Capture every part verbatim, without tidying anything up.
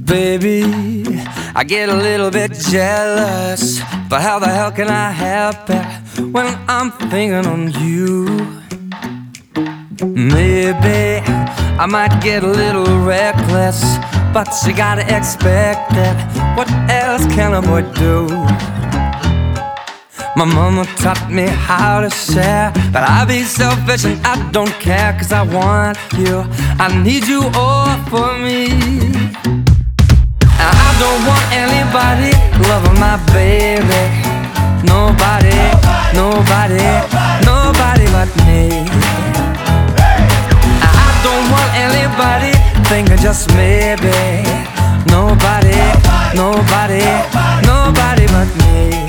Baby, I get a little bit jealous, but how the hell can I help it when I'm thinking on you? Maybe I might get a little reckless, but you gotta expect it. What else can a boy do? My mama taught me how to share, but I be selfish and I don't care, 'cause I want you, I need you all for me. And I don't want anybody loving my baby. Nobody, nobody, nobody but me. And I don't want anybody thinking just maybe. Nobody, nobody, nobody but me.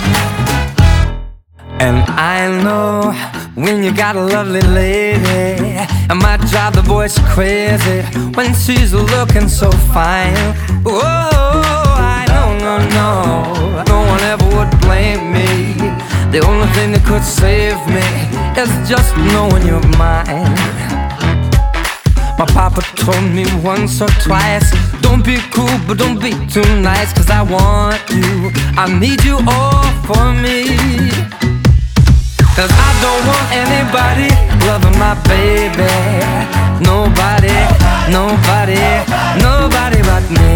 And I know when you got a lovely lady, it might drive the boys crazy when she's looking so fine. Oh, I know, no, no, no one ever would blame me. The only thing that could save me is just knowing you're mine. My papa told me once or twice, don't be cool, but don't be too nice, 'cause I want you, I need you all for me. 'Cause I don't want anybody loving my baby. Nobody, nobody, nobody but me.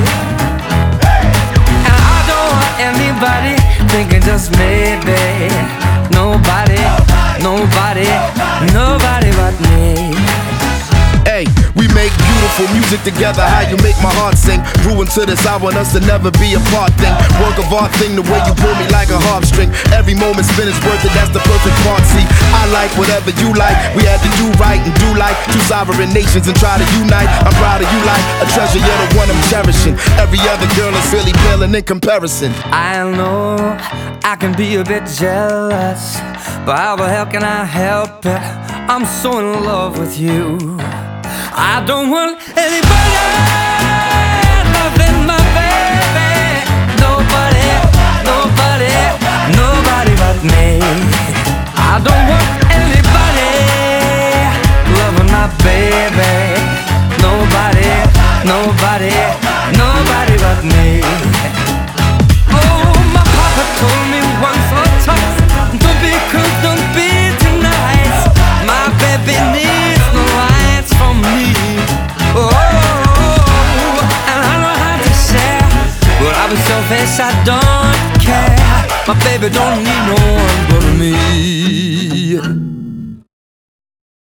And I don't want anybody thinking just maybe. Nobody, nobody, nobody but me. Hey, we make beautiful music together, how you make my heart sing. Grew into this, I want us to never be apart thing. Work of art thing, the way you pull me like a harp string. Every moment spent is worth it, that's the perfect part. See, I like whatever you like. We had to do right and do like two sovereign nations and try to unite. I'm proud of you like a treasure, you're the one I'm cherishing. Every other girl is really paling in comparison. I know I can be a bit jealous, but how the hell can I help it? I'm so in love with you. I don't want anybody loving my baby. Nobody, nobody, nobody but me. I don't want anybody loving my baby. Nobody, nobody, nobody but me. Oh, my papa told me once or twice, don't be cool, don't be too nice. My baby needs no lights from me. Oh, and I know how to share, but I'll be selfish, I don't care. My baby don't need no one but me.